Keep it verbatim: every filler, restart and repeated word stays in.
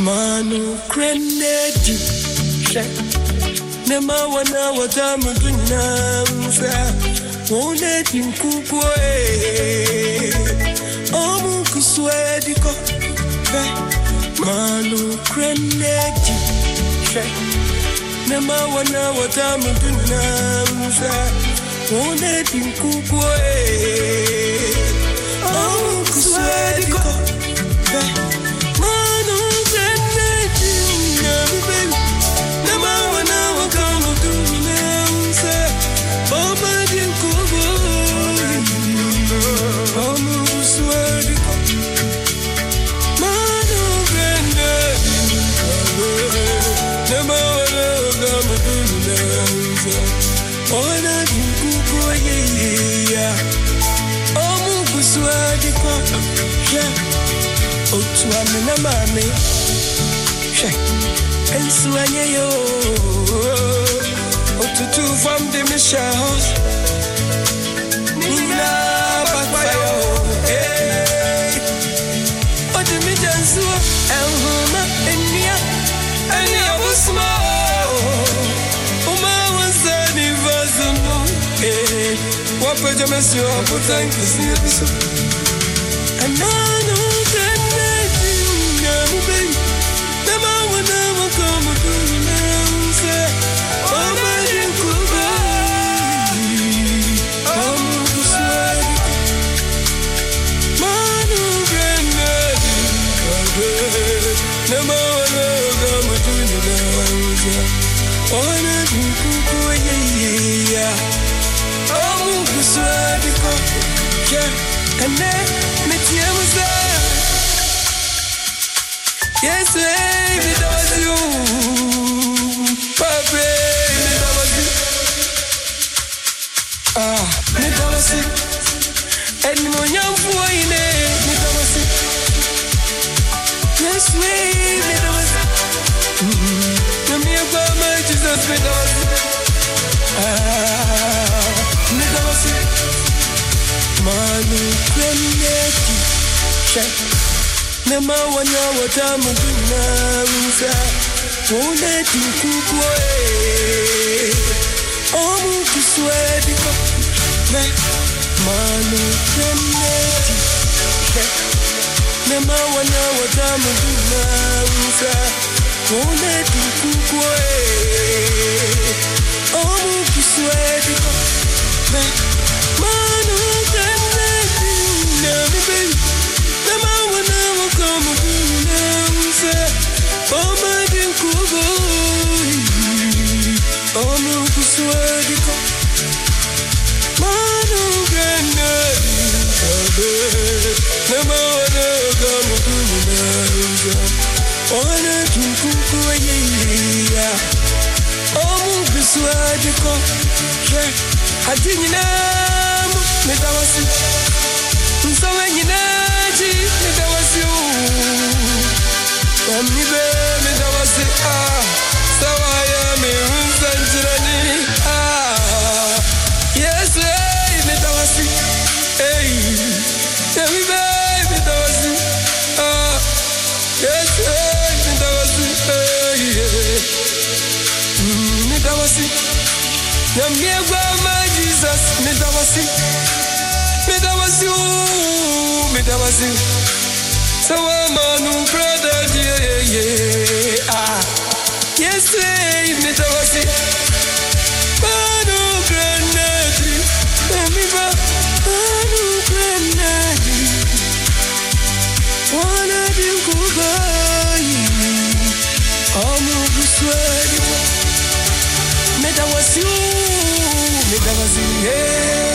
Manu grenade, Nema wana watamu dunamsa, wone tinkukwe, Omu kuswediko, Manu grenade, Nema wana watamu dunamsa, wone tinkukwe, Omu kuswediko, Otuamina mami, she, ensuanye yo. Otutu from the Michelle, Nina Bakwayo, eh. Otu mi jansu, elhuma enia, enia usma. Uma wasani vazumu, eh. Wapa jamesio aputanki siyabiso. Anano. And then, me tell was that. Yes, baby, that was you. Baby, that was you. Ah, me that was it. And my young boy, me that was it. Yes, baby, that was it. Mm-hmm. Me about my Jesus, me that was it. Ah, me that was it. Manu grenade, check. Nema wana watamu dunamsa, wone tinkukwe. Omu kuswediko, me. Manu grenade, check. Nema wana watamu dunamsa, wone tinkukwe. Omu kuswediko, me. Manu Adininamu, medawasi. Msawe nyinaji, medawasi. Amibe, medawasi. Ah, sawaya me unsanjirani. Ah, yes, hey, medawasi. Hey, amibe, medawasi. Ah, yes, hey, medawasi. Hey, mm, medawasi. Nyamiegwa ma Jesus, medawasi, medawasi, medawasi. Sawa manu brother, yeah, yeah, ah. Yes, medawasi. Manu grenade, amiba, manu grenade. Wanna be good, amu buswedi. Medawasi, medawasi, yeah.